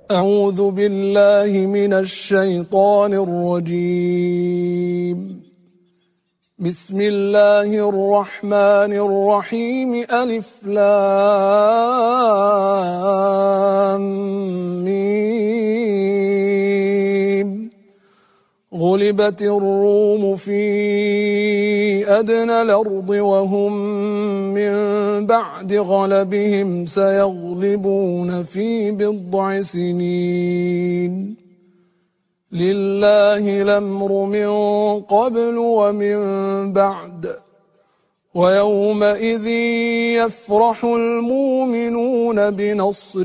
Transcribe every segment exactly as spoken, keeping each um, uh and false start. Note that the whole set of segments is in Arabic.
أعوذ بالله من الشيطان الرجيم. بسم الله الرحمن الرحيم. ألف لام ميم. غلبت الروم في أدنى الأرض وهم من بعد غلبهم سيغلبون في بضع سنين. لله الأمر من قبل ومن بعد ويومئذ يفرح المؤمنون بنصر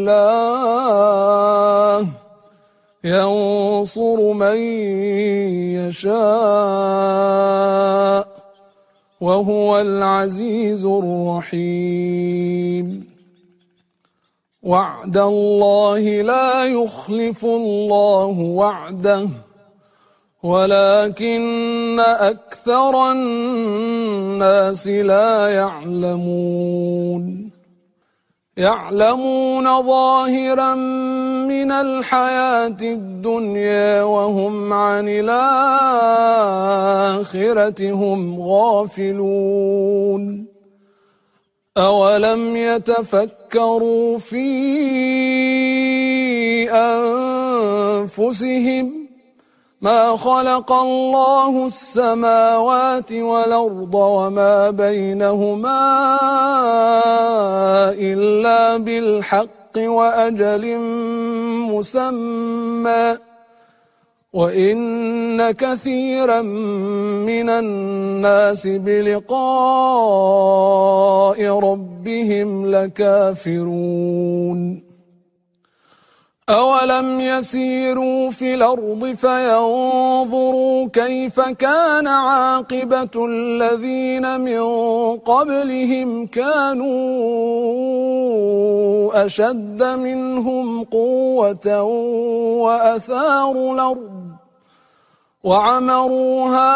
الله ينصر من يشاء وهو العزيز الرحيم. وعد الله لا يخلف الله وعده ولكن أكثر الناس لا يعلمون. يعلمون ظاهرا من الحياة الدنيا وهم عن الآخرة هم غافلون. أولم يتفكروا في أنفسهم ما خلق الله السماوات والأرض وما بينهما إلا بالحق وأجل مسمى وإن كثيرا من الناس بلقاء ربهم لكافرون. أولم يسيروا في الأرض فينظروا كيف كان عاقبة الذين من قبلهم كانوا أشد منهم قوة وأثاروا الأرض وعمروها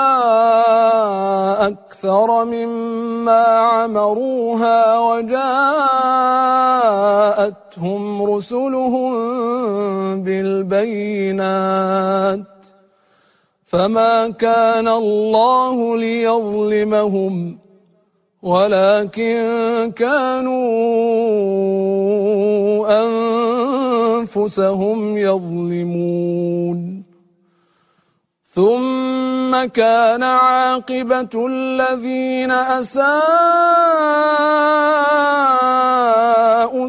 أكثر مما عمروها وجاءتهم رسلهم بالبينات فما كان الله ليظلمهم ولكن كانوا أنفسهم يظلمون. ثم كان عاقبة الذين أساءوا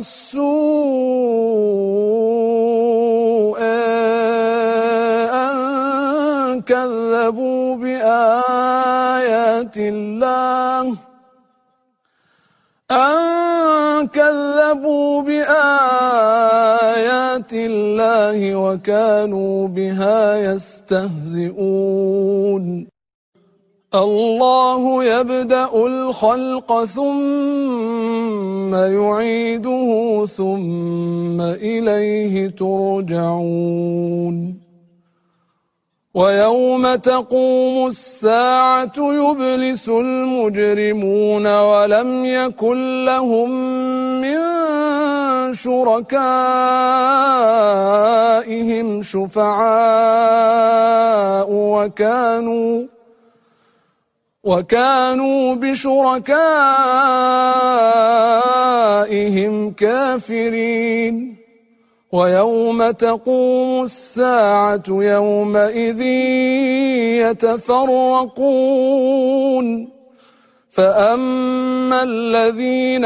السوء أن كذبوا بآيات الله أن كذبوا بآيات الله وكانوا بها يستهزئون. الله يبدأ الخلق ثم يعيده ثم إليه ترجعون. ويوم تقوم الساعة يبلس المجرمون ولم يكن لهم من شركائهم شفعاء وكانوا وكانوا بشركائهم كافرين. ويوم تقوم الساعة يومئذ يتفرقون فأما الذين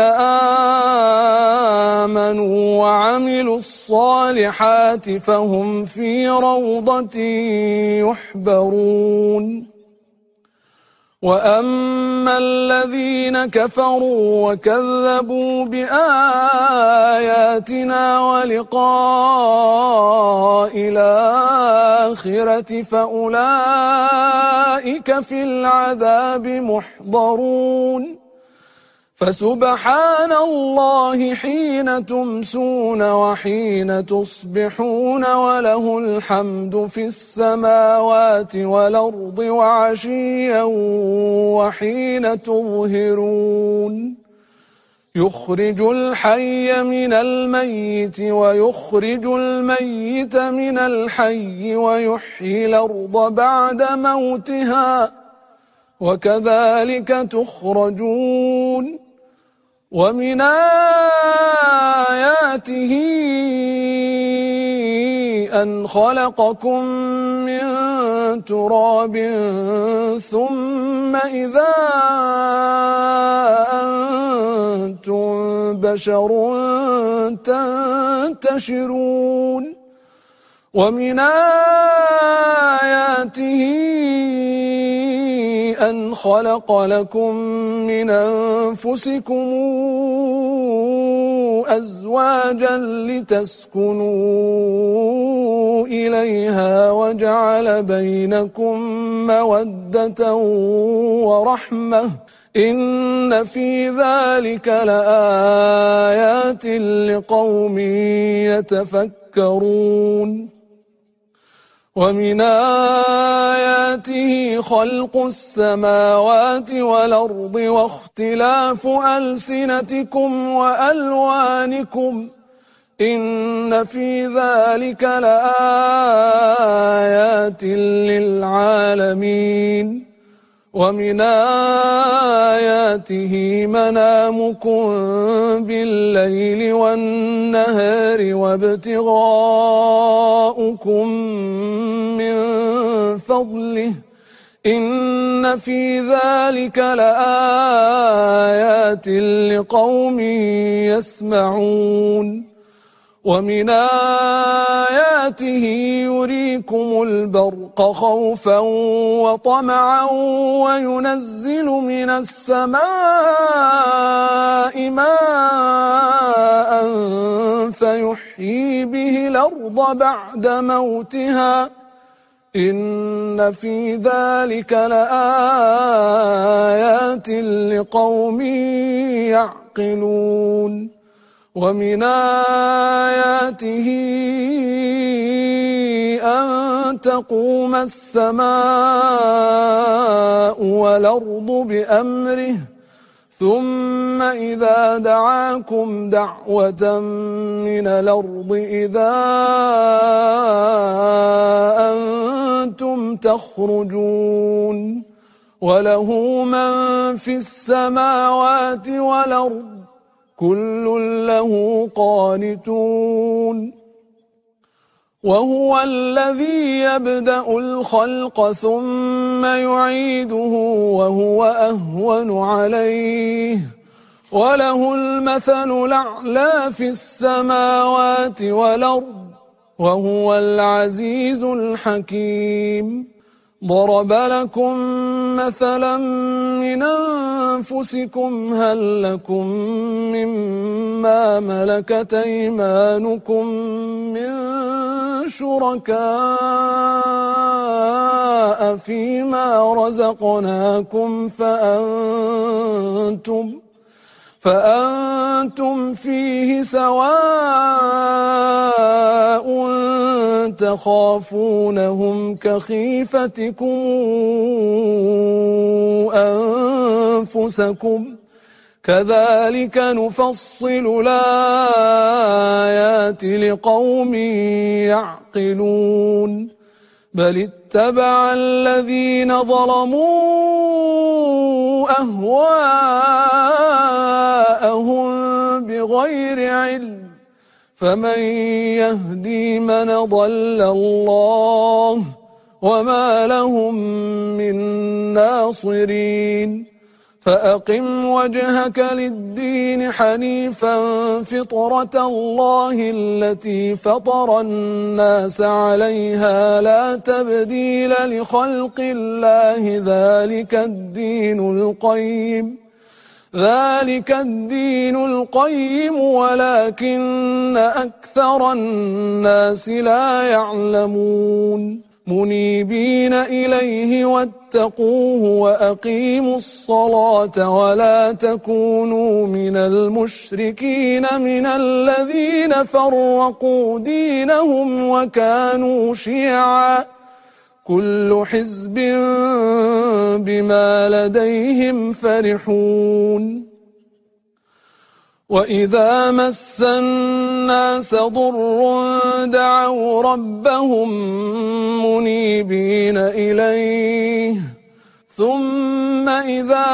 آمنوا وعملوا الصالحات فهم في روضة يحبرون. وأما الذين كفروا وكذبوا بآياتنا ولقاء الآخرة فأولئك في العذاب محضرون. فسبحان الله حين تمسون وحين تصبحون وله الحمد في السماوات والأرض وعشيا وحين تظهرون. يخرج الحي من الميت ويخرج الميت من الحي ويحيي الأرض بعد موتها وكذلك تخرجون ومن آياته أن خلقكم من تراب ثم إذا أنتم بشر تنتشرون ومن آياته أن خلق لكم من أنفسكم أزواجا لتسكنوا إليها وجعل بينكم مودة ورحمة إن في ذلك لآيات لقوم يتفكرون ومن آياته خلق السماوات والأرض واختلاف ألسنتكم وألوانكم إن في ذلك لآيات للعالمين ومن آياته منامكم بالليل والنهار وابتغاؤكم من فضله إن في ذلك لآيات لقوم يسمعون ومن آياته يريكم البرق خوفا وطمعا وينزل من السماء ماء فيحيي به الأرض بعد موتها إن في ذلك لآيات لقوم يعقلون ومن آياته أن تقوم السماء والأرض بأمره ثم إذا دعاكم دعوة من الأرض إذا أنتم تخرجون وله من في السماوات والأرض كل له قانتون وهو الذي يبدأ الخلق ثم يعيده وهو أهون عليه وله المثل الأعلى في السماوات والأرض وهو العزيز الحكيم ضرب لكم مثلا من أنفسكم هل لكم مما ملكت أيمانكم من شركاء فيما رزقناكم فأنتم فأنتم فيه سواء تخافونهم كخيفتكم أنفسكم كذلك نفصل الآيات لقوم يعقلون بل اتبع الذين ظلموا أهواءهم بغير علم فمن يهدي من ضل الله وما لهم من ناصرين فأقم وجهك للدين حنيفا فطرة الله التي فطر الناس عليها لا تبديل لخلق الله ذلك الدين القيم ذلك الدين القيم ولكن أكثر الناس لا يعلمون منيبين إليه واتقوه وأقيموا الصلاة ولا تكونوا من المشركين من الذين فرقوا دينهم وكانوا شيعا كل حزب بما لديهم فرحون وإذا مس الناس ضر دعوا ربهم منيبين إليه ثم إذا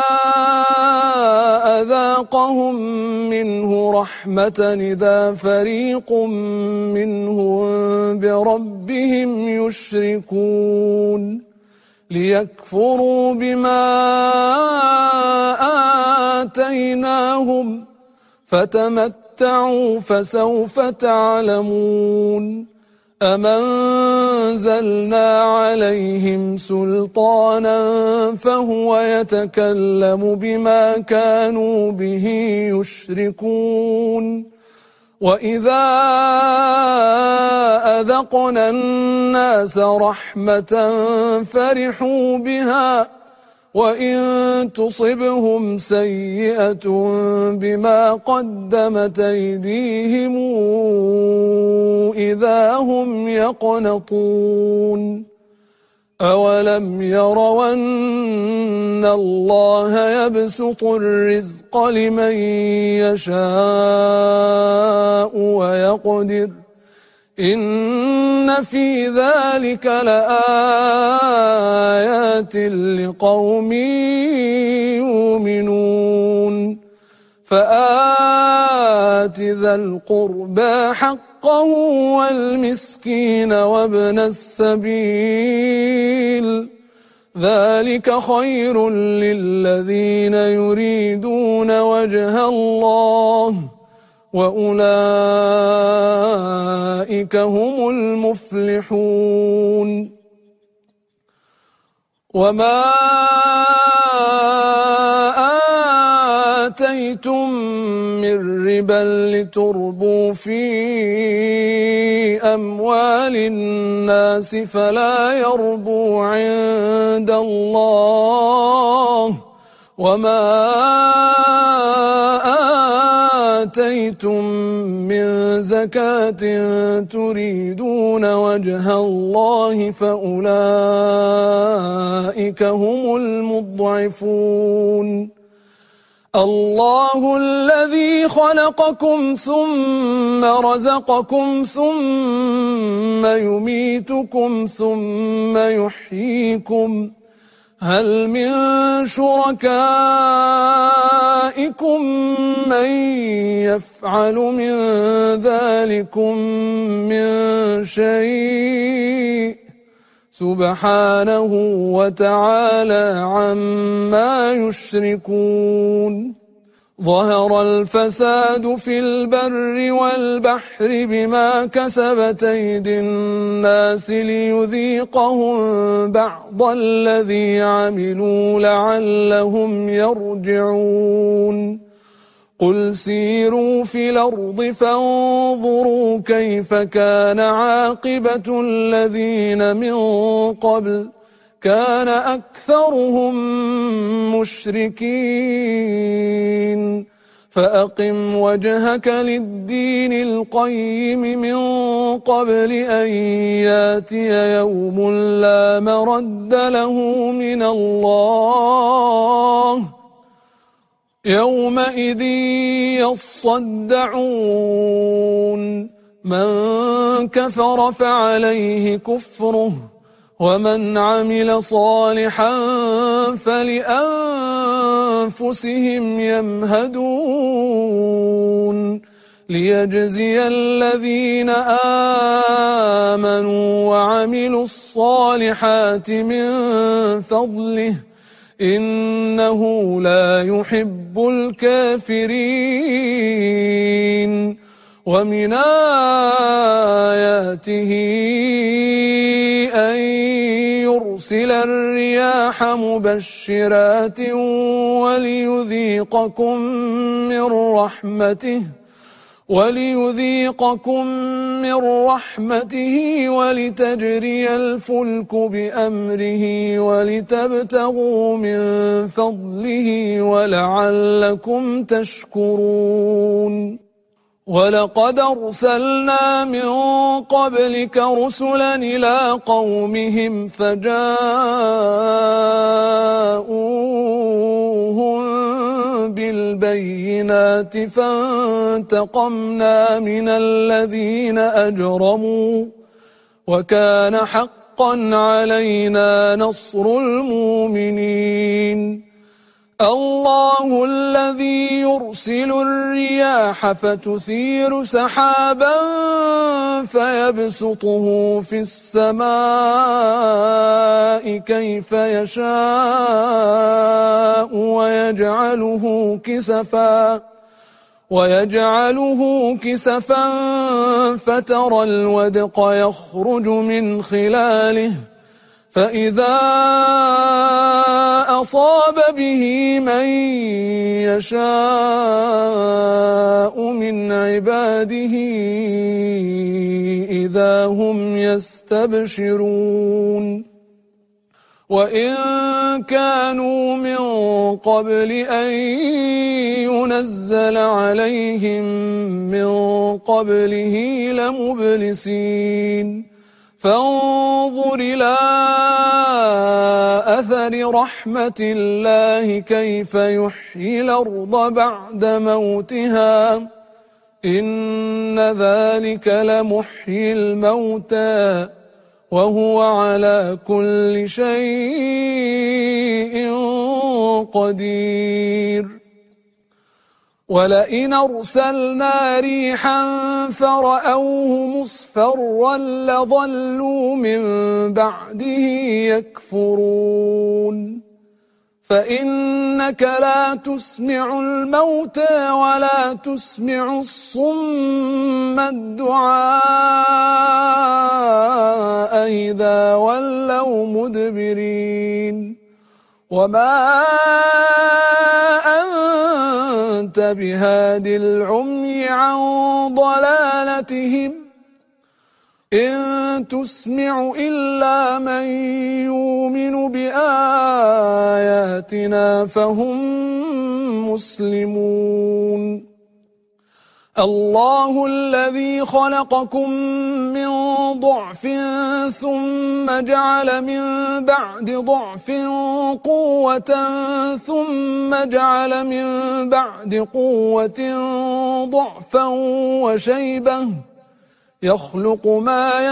أذاقهم منه رحمة إذا فريق منهم بربهم يشركون ليكفروا بما آتيناهم فتمتعوا فسوف تعلمون أم أنزلنا عليهم سلطانا فهو يتكلم بما كانوا به يشركون وإذا أذقنا الناس رحمة فرحوا بها وإن تصبهم سيئة بما قدمت أيديهم إذا هم يقنطون أولم يروا أن الله يبسط الرزق لمن يشاء ويقدر إن في ذلك لآيات لقوم يؤمنون فآت ذا القربى حقه والمسكين وابن السبيل ذلك خير للذين يريدون وجه الله وأولئك هم المفلحون وما آتيتم من ربا لتربوا في أموال الناس فلا يربو عند الله وما آتيتم من زكاة تريدون وجه الله فأولئك هم المضعفون الله الذي خلقكم ثم رزقكم ثم يميتكم ثم يحييكم هل من شركائكم من يفعل من ذلكم من شيء سبحانه وتعالى عما يشركون ظهر الفساد في البر والبحر بما كسبت أيدي الناس ليذيقهم بعض الذي عملوا لعلهم يرجعون قل سيروا في الأرض فانظروا كيف كان عاقبة الذين من قبل كان أكثرهم مشركين فأقم وجهك للدين القيم من قبل أن ياتي يوم لا مرد له من الله يومئذ يصدعون من كفر فعليه كفره ومن عمل صالحا فلأنفسهم يمهدون ليجزي الذين آمنوا وعملوا الصالحات من فضله إنه لا يحب الكافرين ومن آياته أن يرسل الرياح مبشرات وليذيقكم من رحمته وليذيقكم من رحمته ولتجري الفلك بأمره ولتبتغوا من فضله ولعلكم تشكرون ولقد أرسلنا من قبلك رسلا إلى قومهم فجاءوهم بالبينات فانتقمنا من الذين أجرموا وكان حقا علينا نصر المؤمنين الله الذي يرسل الرياح فتثير سحابا فيبسطه في السماء كيف يشاء ويجعله كسفا ويجعله كسفا فترى الودق يخرج من خلاله فإذا أصاب به من يشاء من عباده إذا هم يستبشرون وإن كانوا من قبل أن ينزل عليهم من قبله لمبلسين فانظر إلى أثر رحمة الله كيف يحيي الأرض بعد موتها إن ذلك لمحيي الموتى وهو على كل شيء قدير ولئن أرسلنا ريحا فرأوه مصفرا لظلوا من بعده يكفرون فإنك لا تسمع الموتى ولا تسمع الصم الدعاء إذا ولوا مدبرين وما أنت بهاد العمي عن ضلالتهم إن تسمع إلا من يؤمن بآياتنا فهم مسلمون الله الذي خلقكم من ضعف ثم جعل من بعد ضعف قوة ثم جعل من بعد قوة ضعفا وشيبة يخلق ما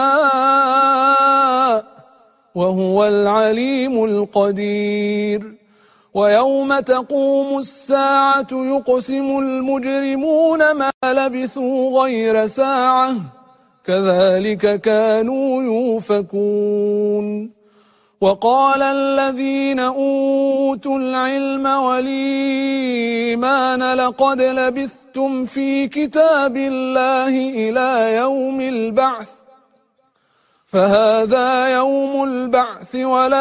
يشاء وهو العليم القدير ويوم تقوم الساعة يقسم المجرمون ما لبثوا غير ساعة كذلك كانوا يؤفكون وقال الذين أوتوا العلم والإيمان لقد لبثتم في كتاب الله إلى يوم البعث فهذا يوم البعث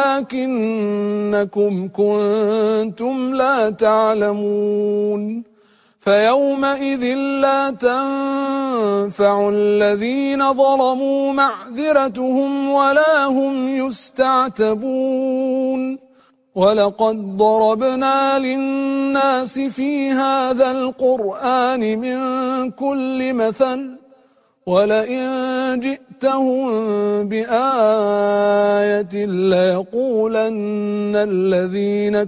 ولكنكم كنتم لا تعلمون فيومئذ لا تنفع الذين ظلموا معذرتهم ولا هم يستعتبون ولقد ضربنا للناس في هذا القرآن من كل مثل ولئن جئتهم بآية ليقولن الذين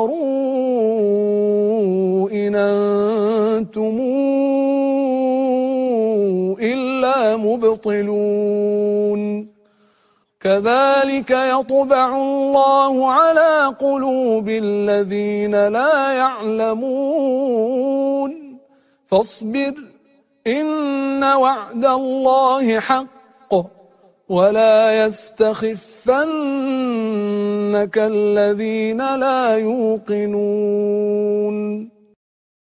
كفروا إن أنتم إلا مبطلون كذلك يطبع الله على قلوب الذين لا يعلمون فاصبر إن وعد الله حق ولا يستخفنك الذين لا يوقنون